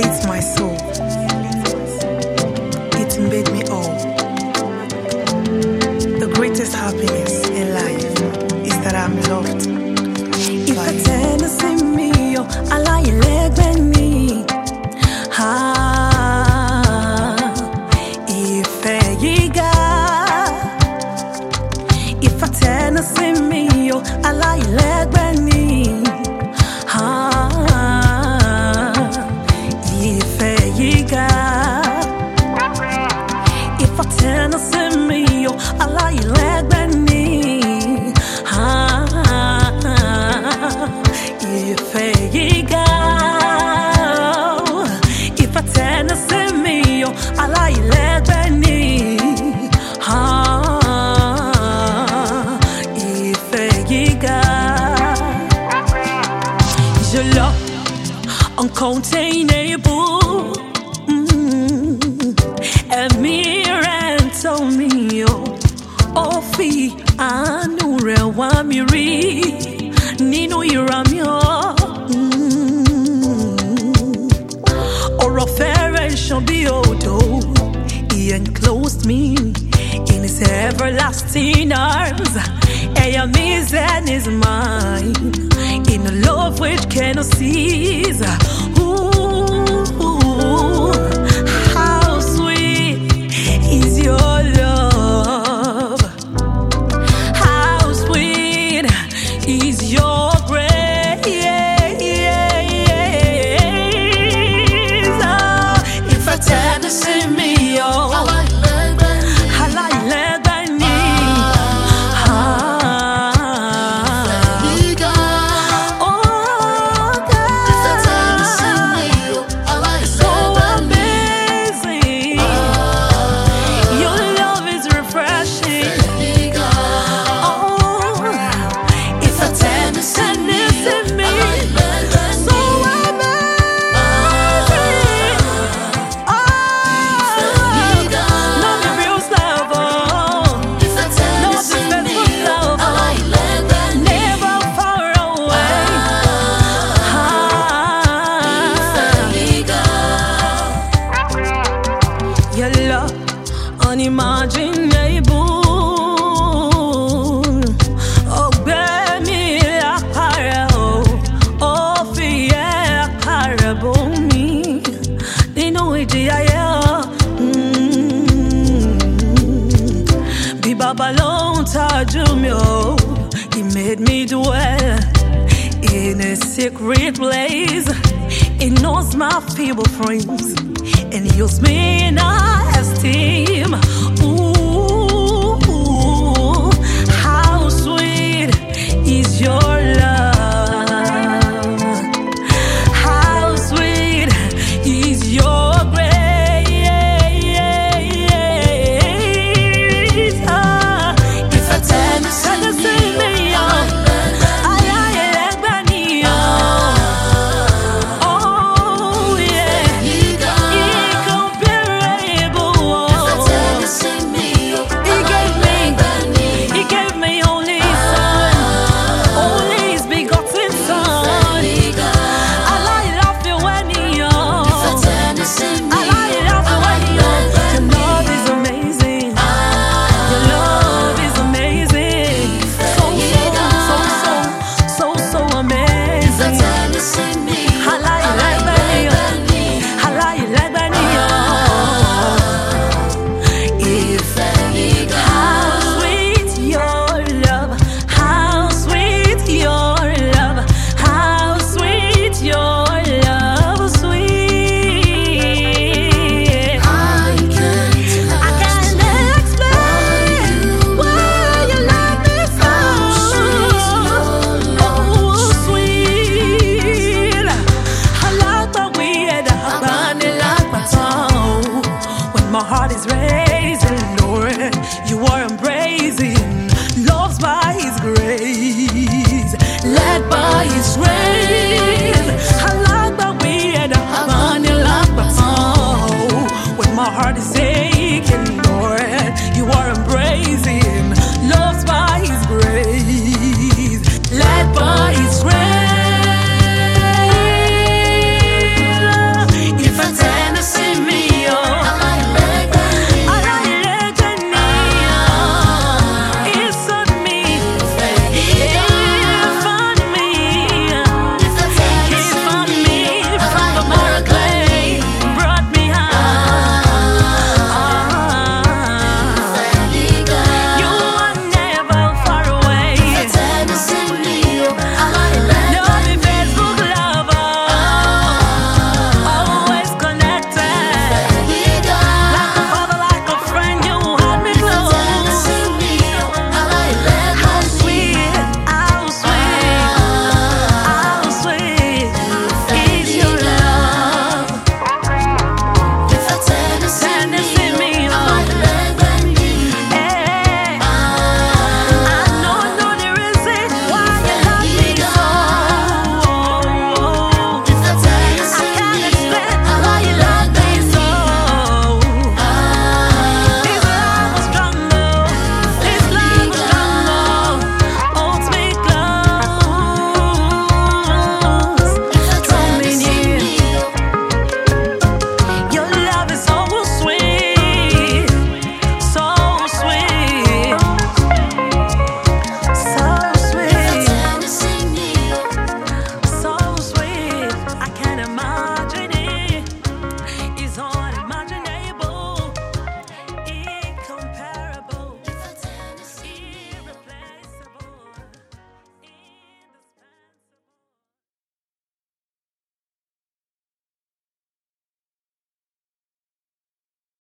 lifts my soul. It made me whole. The greatest happiness in life is that I'm loved. If I tell you see me, yo, I lie your leg when me. If you got, if I tell you see me, yo, I lie your leg when me. If you got, if I tell you see me, yo, I lie your leg when me. If you go, if I tell you see me, yo, I lie your leg when me. If you go, your love uncontainable, and me and tell me, yo, oh, fee, I know real one me read. Nino Iramio, or a fair shall be odo. He enclosed me in his everlasting arms. And is mine in a love which cannot cease. Ooh, how sweet is your love? How sweet is your grace? If I tell you see me, yo, I like Lebani. Oh, God. If I tell you see me, yo, I like so amazing. Your love is refreshing. If I tell you see me, so amazing. Not the real love, not the faithful love, never far away. Your love unimaginable. Babylon Tajumio, he made me dwell in a secret place. He knows my feeble frames and he used me in esteem. Ooh, how sweet is your love? How sweet is your grace? My heart is raising, Lord, you are embracing, loved by His grace, led by His grace. I like the way that I like the when my heart is